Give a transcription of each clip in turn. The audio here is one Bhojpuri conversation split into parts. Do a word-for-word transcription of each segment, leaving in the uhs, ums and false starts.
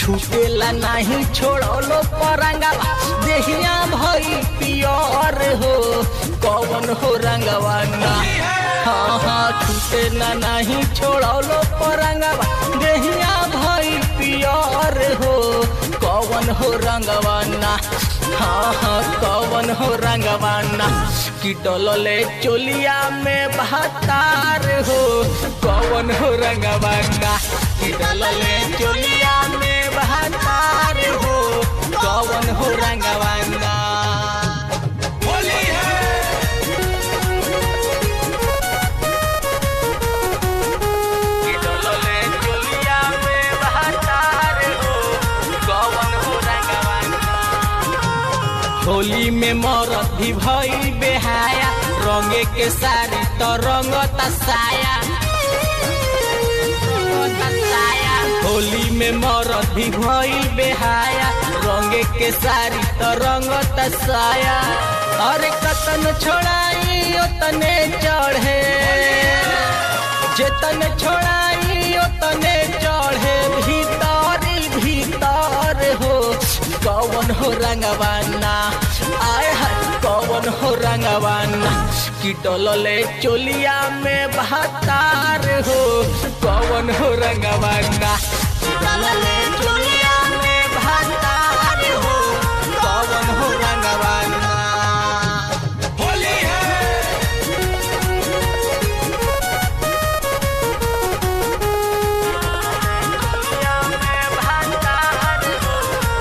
छूटेला नहीं छोड़लो परंगवा देहिया भई पियर हो कौन हो रंगवा ना हाँ हाँ छूटे ना नहीं छोड़लो परंगवा देहिया भई पियर हो कौन हो रंगवा ना हाँ हाँ कौन हो रंगवा ना कि डोलले चोलिया में बहतार हो कौन हो रंगवा ना कि डोलले चोलिया में बहतार हो कौन हो रंगवा ना होली है कि डोलले चोलिया में बहतार हो कौन हो रंगवा ना होली में मरद भी भई बेहाया रंगे के सारी तो रंगता साया होली में मरद भी भई बेहाया रंगे के सारी तो रंगता साया अरे कतन छोड़ाई ओतने चढ़े जेतन छोड़ाई ओतने चढ़े भीतरी भीतर हो कौन हो रंगवाना आय हाय कौन हो रंगवाना कि डोलले चोलिया में बहतार हो कौन हो रंगवाना कि डोलले चोलिया में बहतार हो कौन हो रंगवाना होली है चोलिया में बहतार हो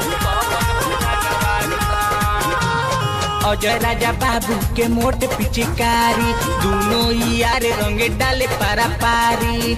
अजय राजा बाबू के मोट पिचकारी दोनों यार रंगे डाले पारा पारी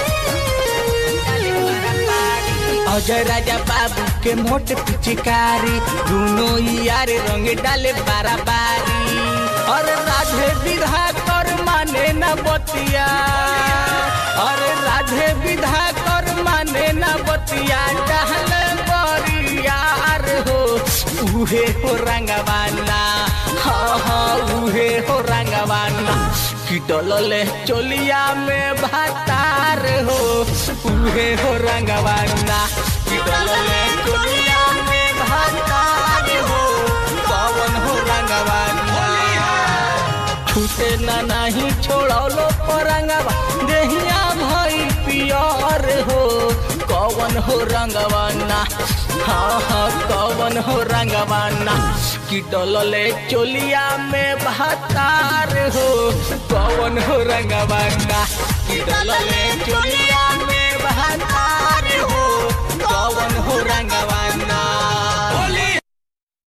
अजय राजा बाबू के मोट पिचकारी दोनों यार रंगे डाले पारा पारी और राधे विधा कर माने न बतिया और राधे विधा कर माने न बतिया डाले बरियार हो उहे हो रंगवाना हाँ हाँ उहे हो रंगवाना कि डोलले चोलिया में बहतार हो उहे हो रंगवाना कि डोलले चोलिया में बहतार हो कौन हो रंगवाना छूटे ना नहीं छोड़लो परंगवा देहिया भई पियर हो कौन हो रंगवाना हाँ हाँ कौन हो रंगवाना कि डोलले चोलिया में बहतार हो कौन हो रंगवाना कि डोलले चोलिया